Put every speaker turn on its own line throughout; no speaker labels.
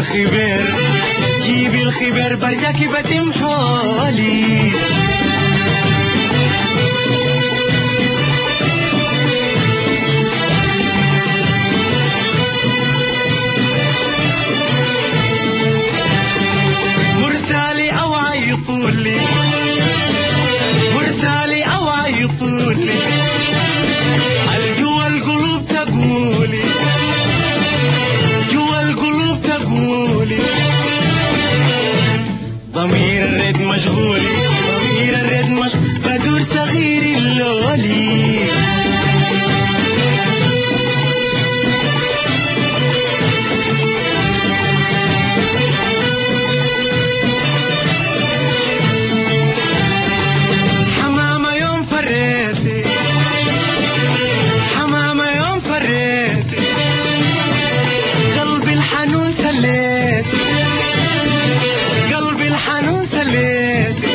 الخبر جيبي الخبر برجاكي بتمحولي مرسالي او عيطولي مرسالي او عيطولي الجوا القلوب تقولي جوا القلوب تقولي ضمير الرد مشغولي ضمير الرد مشغول بدور صغير اللولي حمامة يوم فريتي حمامة يوم فريتي قلبي الحنون سليتي قلبي الحنون سليتي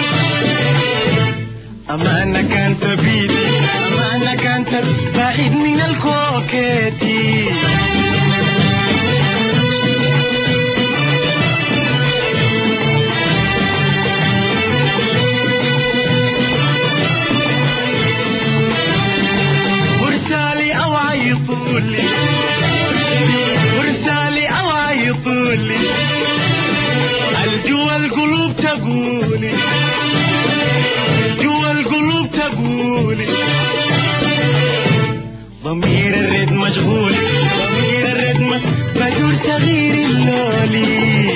أمانة كانت بيدي أمانة كانت بعيد من الكوكيتي مرسالي أو عيطولي مرسالي أو عيطولي الجوا القلوب تقولي جوا القلوب تقولي ضمير الرد مشغول ضمير الرد بدور صغير اللولي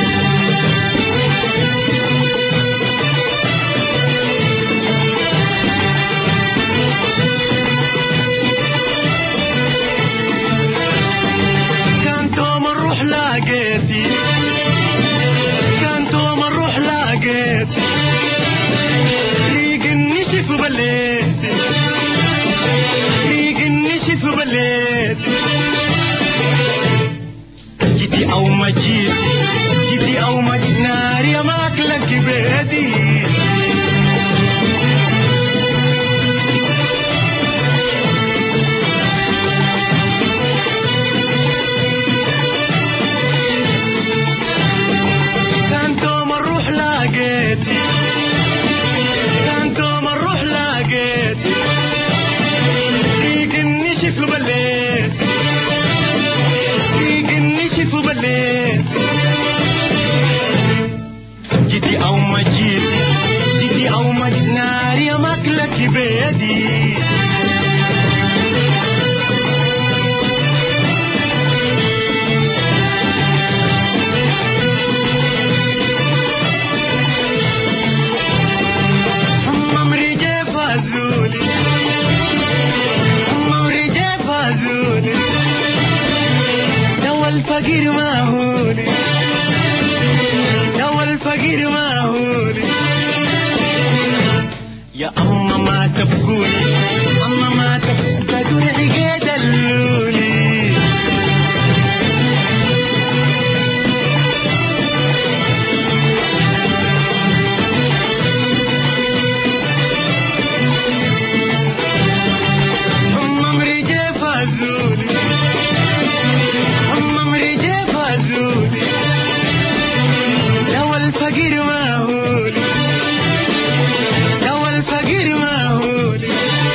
كانت يوم نروح لاقيتي كانت يوم نروح لاقيتي ريق النشف بليتي ريق النشف بليتي جيتي او ما جيتي جيتي او ما جيتي نار يا ماكلك بيدي كانت يوم نروح لاقيتي كانت يوم نروح لاقيتي ريق النشف بليتي ريق النشف بليتي جيتي او ما جيتي جيتي او ما جيتي نار يا ماكلك بيدي هم مريجي فازولي هم مريجي فازولي دوا الفقير ما هولي دوا الفقير ما هولي يا أما ما تبكوني أما ما تبكوني بدور عقيد اللولي هم مريجي فازولي هم مريجي فازولي لو الفقير ما هولي لو الفقير ما هولي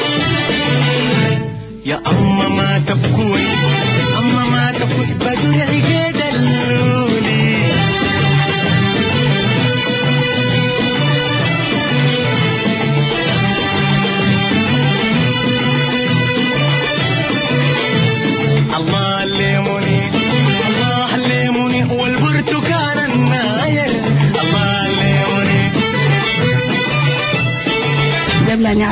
يا أما ما تبكوني أما ما تبكوني بدور عقيد اللولي الله علموني الله علموني والبرتقال النايل الله علموني